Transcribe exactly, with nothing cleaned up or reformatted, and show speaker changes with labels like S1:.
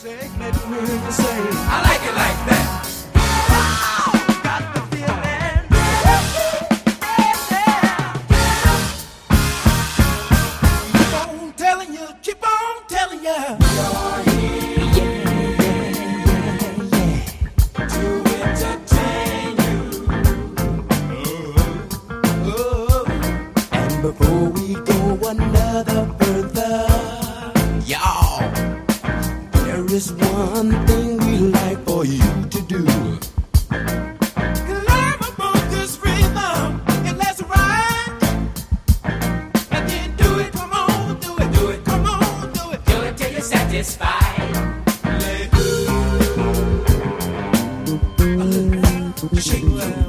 S1: I like it like that.
S2: Before we go another further, y'all, there is one thing we like for you to do. Climb above this rhythm and let's ride. And then do it, come on, do it, do it, come on, do it,
S1: Do it till you're satisfied.
S2: Let go. Shake it.